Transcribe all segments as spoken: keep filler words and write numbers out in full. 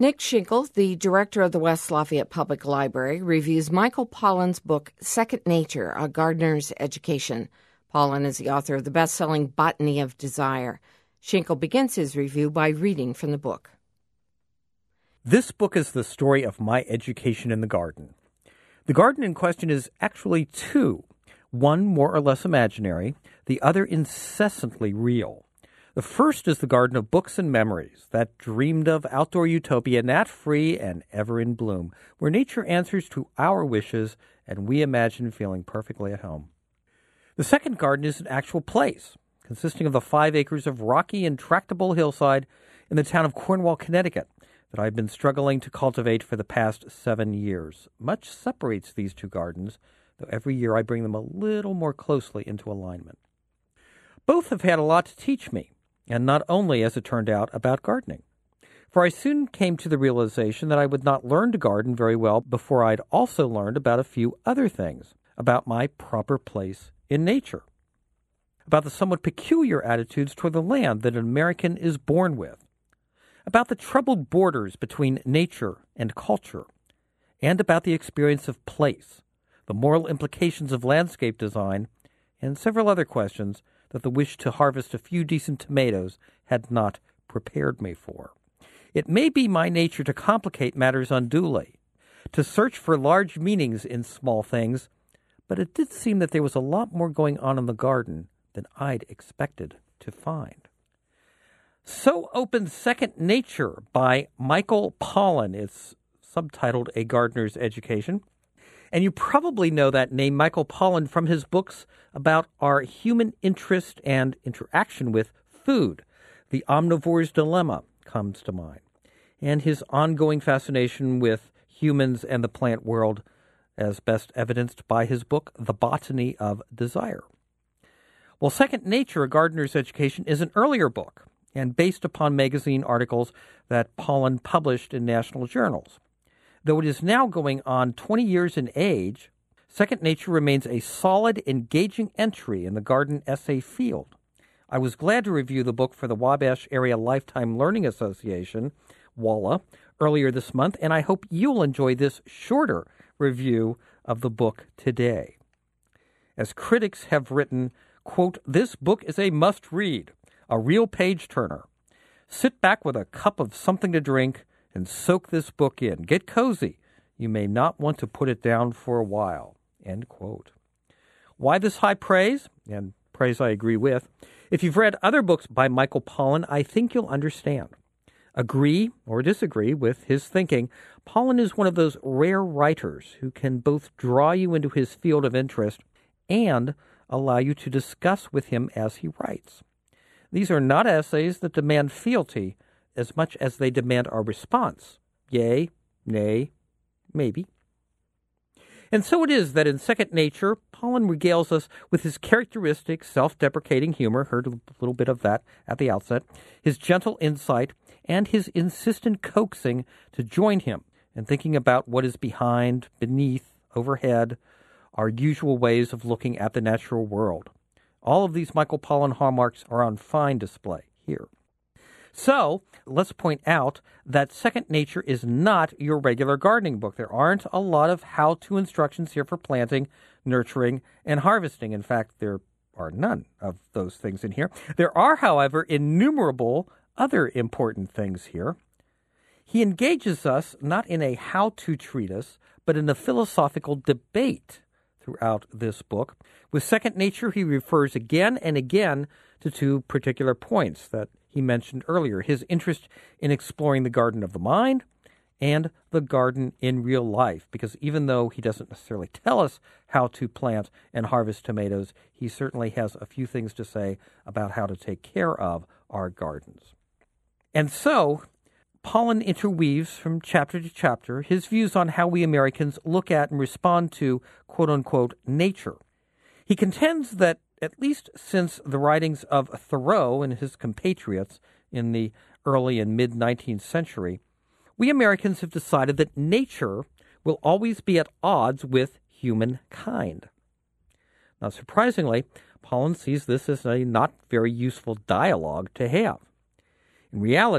Nick Schinkel, the director of the West Lafayette Public Library, reviews Michael Pollan's book, Second Nature, A Gardener's Education. Pollan is the author of the best-selling Botany of Desire. Schinkel begins his review by reading from the book. This book is the story of my education in the garden. The garden in question is actually two, one more or less imaginary, the other incessantly real. The first is the garden of books and memories, that dreamed-of outdoor utopia, gnat-free and ever in bloom, where nature answers to our wishes and we imagine feeling perfectly at home. The second garden is an actual place, consisting of the five acres of rocky and tractable hillside in the town of Cornwall, Connecticut, that I've been struggling to cultivate for the past seven years. Much separates these two gardens, though every year I bring them a little more closely into alignment. Both have had a lot to teach me, and not only, as it turned out, about gardening. For I soon came to the realization that I would not learn to garden very well before I'd also learned about a few other things, about my proper place in nature, about the somewhat peculiar attitudes toward the land that an American is born with, about the troubled borders between nature and culture, and about the experience of place, the moral implications of landscape design, and several other questions that the wish to harvest a few decent tomatoes had not prepared me for. It may be my nature to complicate matters unduly, to search for large meanings in small things, but it did seem that there was a lot more going on in the garden than I'd expected to find. So opened Second Nature by Michael Pollan. It's subtitled A Gardener's Education. And you probably know that name, Michael Pollan, from his books about our human interest and interaction with food. The Omnivore's Dilemma comes to mind, and his ongoing fascination with humans and the plant world, as best evidenced by his book, The Botany of Desire. Well, Second Nature, A Gardener's Education, is an earlier book and based upon magazine articles that Pollan published in national journals. Though it is now going on twenty years in age, Second Nature remains a solid, engaging entry in the garden essay field. I was glad to review the book for the Wabash Area Lifetime Learning Association, WALA, earlier this month, and I hope you'll enjoy this shorter review of the book today. As critics have written, quote, "This book is a must-read, a real page-turner. Sit back with a cup of something to drink and soak this book in. Get cozy. You may not want to put it down for a while." End quote. Why this high praise? And praise I agree with. If you've read other books by Michael Pollan, I think you'll understand. Agree or disagree with his thinking, Pollan is one of those rare writers who can both draw you into his field of interest and allow you to discuss with him as he writes. These are not essays that demand fealty as much as they demand our response. Yea, nay, maybe. And so it is that in Second Nature, Pollan regales us with his characteristic self-deprecating humor, heard a little bit of that at the outset, his gentle insight, and his insistent coaxing to join him in thinking about what is behind, beneath, overhead, our usual ways of looking at the natural world. All of these Michael Pollan hallmarks are on fine display here. So, let's point out that Second Nature is not your regular gardening book. There aren't a lot of how-to instructions here for planting, nurturing, and harvesting. In fact, there are none of those things in here. There are, however, innumerable other important things here. He engages us not in a how-to treatise, but in a philosophical debate throughout this book. With Second Nature, he refers again and again to two particular points that he mentioned earlier, his interest in exploring the garden of the mind and the garden in real life, because even though he doesn't necessarily tell us how to plant and harvest tomatoes, he certainly has a few things to say about how to take care of our gardens. And so, Pollan interweaves from chapter to chapter his views on how we Americans look at and respond to, quote-unquote, nature. He contends that at least since the writings of Thoreau and his compatriots in the early and mid-nineteenth century, we Americans have decided that nature will always be at odds with humankind. Not surprisingly, Pollan sees this as a not very useful dialogue to have. In reality,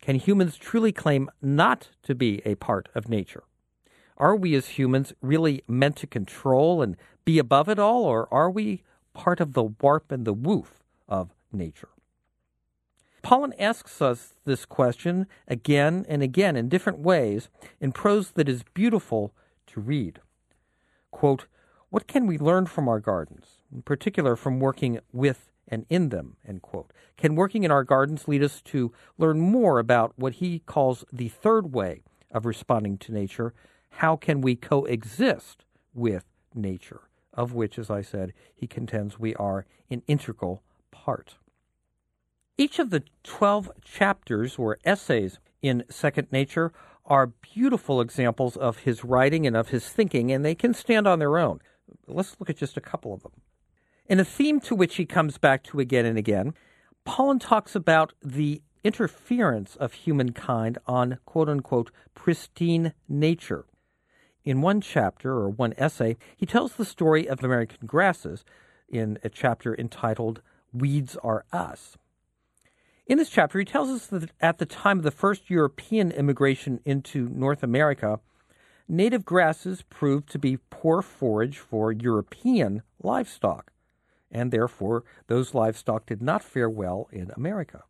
Can humans truly claim not to be a part of nature? Are we as humans really meant to control and be above it all, or are we part of the warp and the woof of nature? Pollan asks us this question again and again in different ways in prose that is beautiful to read. Quote, "What can we learn from our gardens, in particular from working with and in them?" End quote. Can working in our gardens lead us to learn more about what he calls the third way of responding to nature? How can we coexist with nature, of which, as I said, he contends we are an integral part? Each of the twelve chapters or essays in Second Nature are beautiful examples of his writing and of his thinking, and they can stand on their own. Let's look at just a couple of them. In a theme to which he comes back to again and again, Pollan talks about the interference of humankind on quote-unquote pristine nature. In one chapter, or one essay, he tells the story of American grasses in a chapter entitled Weeds Are Us. In this chapter, he tells us that at the time of the first European immigration into North America, native grasses proved to be poor forage for European livestock, and therefore those livestock did not fare well in America.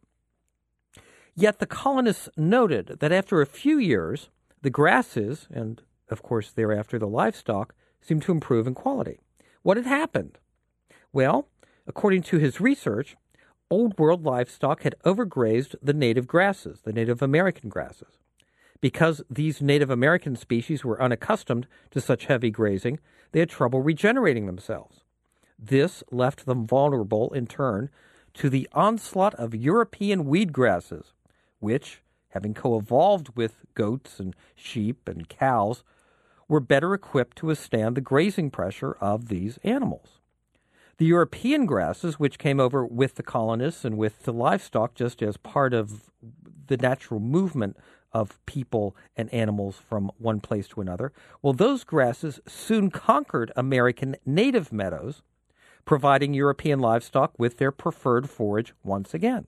Yet the colonists noted that after a few years, the grasses, and of course thereafter the livestock, seemed to improve in quality. What had happened? Well, according to his research, Old World livestock had overgrazed the native grasses, the Native American grasses. Because these Native American species were unaccustomed to such heavy grazing, they had trouble regenerating themselves. This left them vulnerable, in turn, to the onslaught of European weed grasses, which, having co-evolved with goats and sheep and cows, were better equipped to withstand the grazing pressure of these animals. The European grasses, which came over with the colonists and with the livestock just as part of the natural movement of people and animals from one place to another, well, those grasses soon conquered American native meadows, providing European livestock with their preferred forage once again.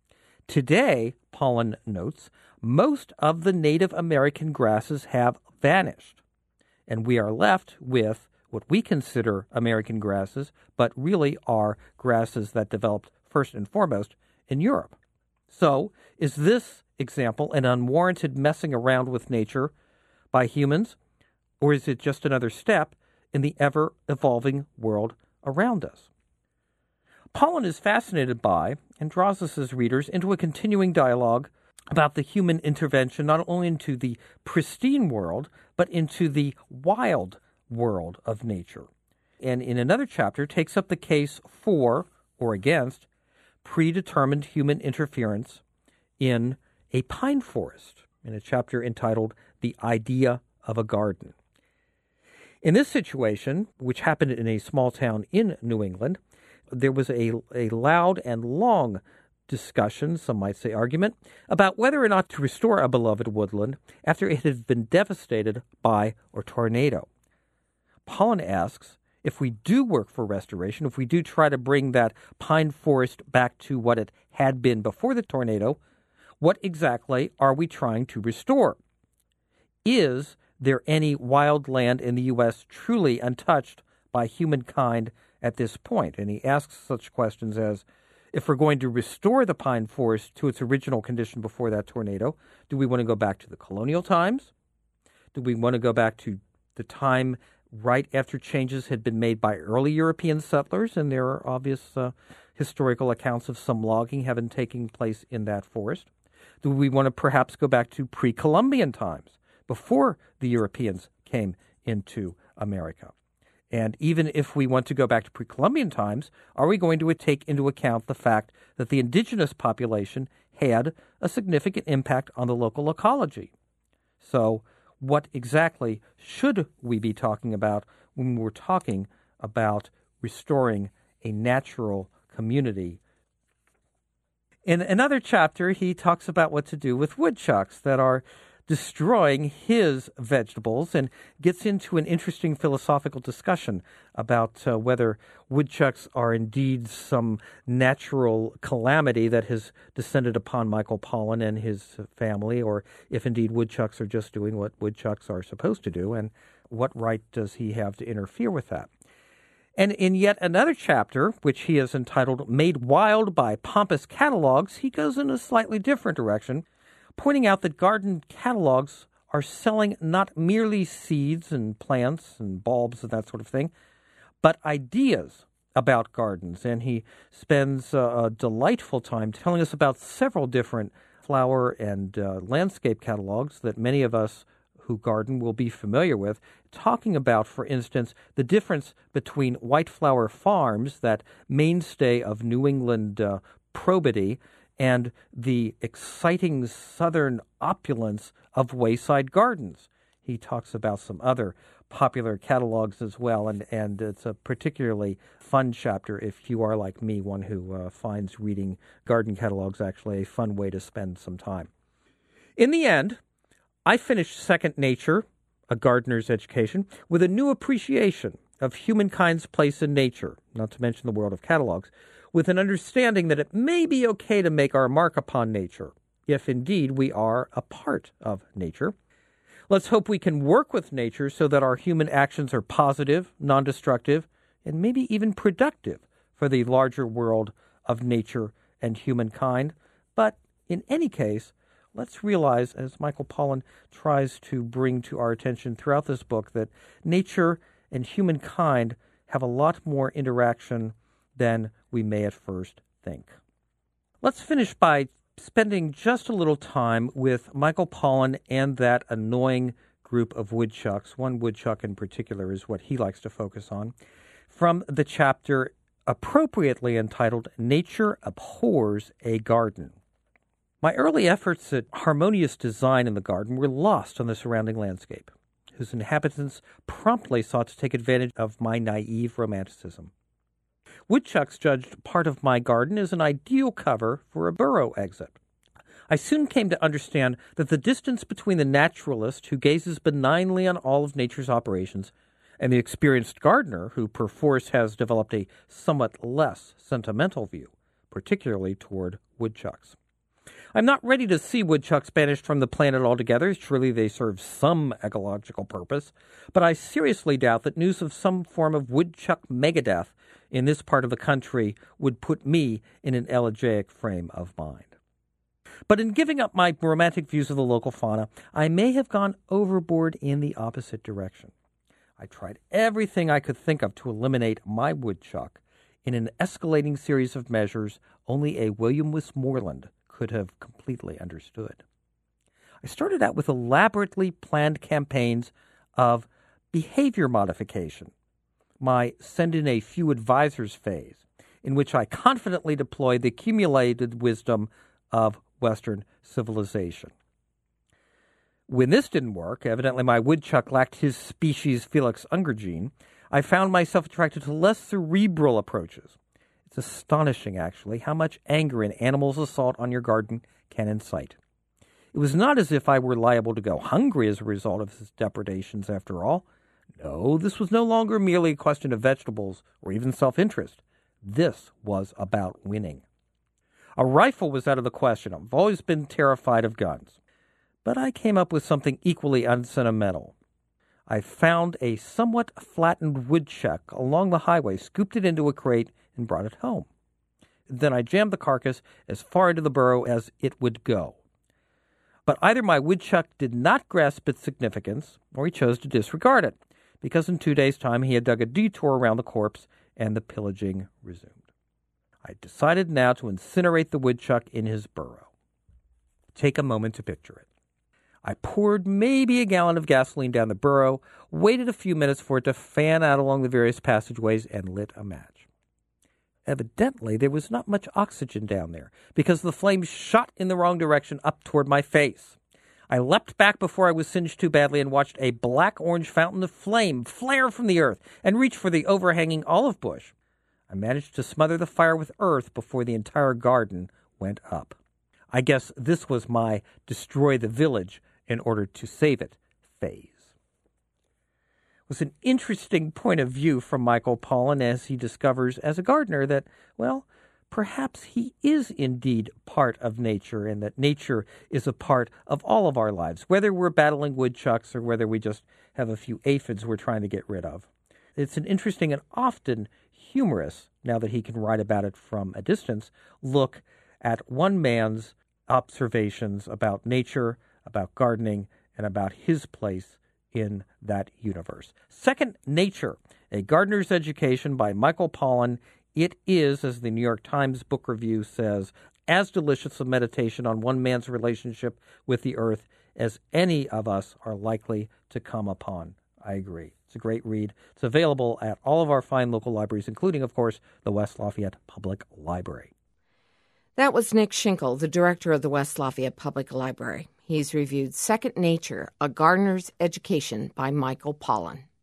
Today, Pollan notes, most of the Native American grasses have vanished, and we are left with what we consider American grasses, but really are grasses that developed first and foremost in Europe. So, is this example an unwarranted messing around with nature by humans, or is it just another step in the ever-evolving world around us? Pollan is fascinated by and draws us as readers into a continuing dialogue about the human intervention not only into the pristine world, but into the wild world of nature. And in another chapter takes up the case for or against predetermined human interference in a pine forest, in a chapter entitled The Idea of a Garden. In this situation, which happened in a small town in New England, there was a, a loud and long discussion, some might say argument, about whether or not to restore a beloved woodland after it had been devastated by a tornado. Pollan asks, if we do work for restoration, if we do try to bring that pine forest back to what it had been before the tornado, what exactly are we trying to restore? Is there any wild land in the U S truly untouched by humankind at this point? And he asks such questions as, if we're going to restore the pine forest to its original condition before that tornado, do we want to go back to the colonial times? Do we want to go back to the time right after changes had been made by early European settlers? And there are obvious uh, historical accounts of some logging having taken place in that forest. Do we want to perhaps go back to pre-Columbian times, before the Europeans came into America? And even if we want to go back to pre-Columbian times, are we going to take into account the fact that the indigenous population had a significant impact on the local ecology? So what exactly should we be talking about when we're talking about restoring a natural community? In another chapter, he talks about what to do with woodchucks that are destroying his vegetables and gets into an interesting philosophical discussion about uh, whether woodchucks are indeed some natural calamity that has descended upon Michael Pollan and his family, or if indeed woodchucks are just doing what woodchucks are supposed to do, and what right does he have to interfere with that. And in yet another chapter, which he has entitled Made Wild by Pompous Catalogs, he goes in a slightly different direction, pointing out that garden catalogs are selling not merely seeds and plants and bulbs and that sort of thing, but ideas about gardens. And he spends uh, a delightful time telling us about several different flower and uh, landscape catalogs that many of us who garden will be familiar with, talking about, for instance, the difference between White Flower Farms, that mainstay of New England uh, probity, and the exciting southern opulence of Wayside Gardens. He talks about some other popular catalogs as well, and, and it's a particularly fun chapter if you are like me, one who uh, finds reading garden catalogs actually a fun way to spend some time. In the end, I finished Second Nature, A Gardener's Education, with a new appreciation of humankind's place in nature, not to mention the world of catalogs, with an understanding that it may be okay to make our mark upon nature, if indeed we are a part of nature. Let's hope we can work with nature so that our human actions are positive, non-destructive, and maybe even productive for the larger world of nature and humankind. But in any case, let's realize, as Michael Pollan tries to bring to our attention throughout this book, that nature and humankind have a lot more interaction than we may at first think. Let's finish by spending just a little time with Michael Pollan and that annoying group of woodchucks. One woodchuck in particular is what he likes to focus on, from the chapter appropriately entitled Nature Abhors a Garden. My early efforts at harmonious design in the garden were lost on the surrounding landscape, whose inhabitants promptly sought to take advantage of my naive romanticism. Woodchucks judged part of my garden as an ideal cover for a burrow exit. I soon came to understand that the distance between the naturalist who gazes benignly on all of nature's operations and the experienced gardener who perforce has developed a somewhat less sentimental view, particularly toward woodchucks. I'm not ready to see woodchucks banished from the planet altogether. Surely they serve some ecological purpose. But I seriously doubt that news of some form of woodchuck megadeath in this part of the country would put me in an elegiac frame of mind. But in giving up my romantic views of the local fauna, I may have gone overboard in the opposite direction. I tried everything I could think of to eliminate my woodchuck in an escalating series of measures only a William Westmoreland could have completely understood. I started out with elaborately planned campaigns of behavior modification, my send in a few advisors phase, in which I confidently deployed the accumulated wisdom of Western civilization. When this didn't work, evidently my woodchuck lacked his species Felix Unger gene, I found myself attracted to less cerebral approaches. It's astonishing, actually, how much anger an animal's assault on your garden can incite. It was not as if I were liable to go hungry as a result of his depredations, after all. No, this was no longer merely a question of vegetables or even self-interest. This was about winning. A rifle was out of the question. I've always been terrified of guns. But I came up with something equally unsentimental. I found a somewhat flattened woodchuck along the highway, scooped it into a crate, and brought it home. Then I jammed the carcass as far into the burrow as it would go. But either my woodchuck did not grasp its significance, or he chose to disregard it, because in two days' time he had dug a detour around the corpse, and the pillaging resumed. I decided now to incinerate the woodchuck in his burrow. Take a moment to picture it. I poured maybe a gallon of gasoline down the burrow, waited a few minutes for it to fan out along the various passageways, and lit a match. Evidently, there was not much oxygen down there, because the flames shot in the wrong direction up toward my face. I leapt back before I was singed too badly and watched a black-orange fountain of flame flare from the earth and reach for the overhanging olive bush. I managed to smother the fire with earth before the entire garden went up. I guess this was my destroy the village in order to save it phase. It was an interesting point of view from Michael Pollan as he discovers as a gardener that, well, perhaps he is indeed part of nature and that nature is a part of all of our lives, whether we're battling woodchucks or whether we just have a few aphids we're trying to get rid of. It's an interesting and often humorous, now that he can write about it from a distance, look at one man's observations about nature, about gardening, and about his place in that universe. Second Nature, A Gardener's Education by Michael Pollan. It is, as the New York Times Book Review says, as delicious a meditation on one man's relationship with the earth as any of us are likely to come upon. I agree. It's a great read. It's available at all of our fine local libraries, including, of course, the West Lafayette Public Library. That was Nick Schinkel, the director of the West Lafayette Public Library. He's reviewed Second Nature, A Gardener's Education by Michael Pollan.